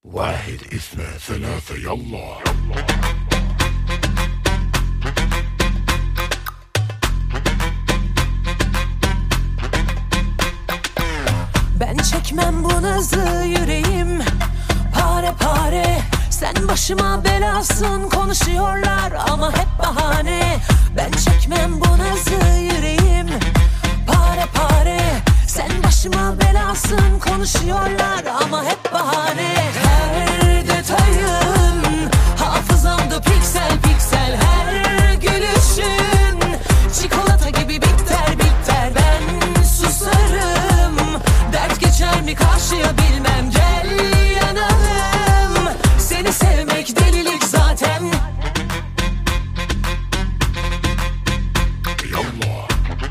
واحد اثنين ثلاثة يلا. Ben çekmem bu nazı, yüreğim pare pare. Sen başıma belasın, konuşuyorlar ama hep bahane. Ben çekmem bu nazı, yüreğim pare pare. Sen başıma belasın, konuşuyorlar ama hep bahane. Her detayın hafızamda piksel piksel. Her gülüşün çikolata gibi bitter bitter. Ben susarım, dert geçer mi karşıya bilmem. Gel yanalım, seni sevmek delilik zaten. يلا.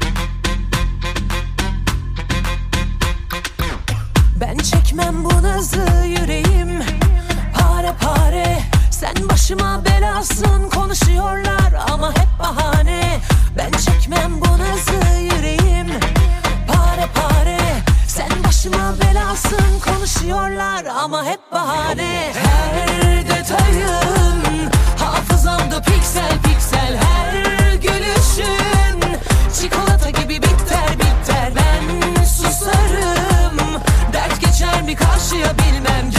Ben çekmem bu nazı, yüreğim pare pare. Sen başıma belasın, konuşuyorlar ama hep bahane. Ben çekmem bu nazı, yüreğim pare pare. Sen başıma belasın, konuşuyorlar ama hep bahane. Her detayın hafızamda piksel piksel. Her gülüşün çikolata gibi bitter bitter. Ben susarım, dert geçer mi karşıya bilmem.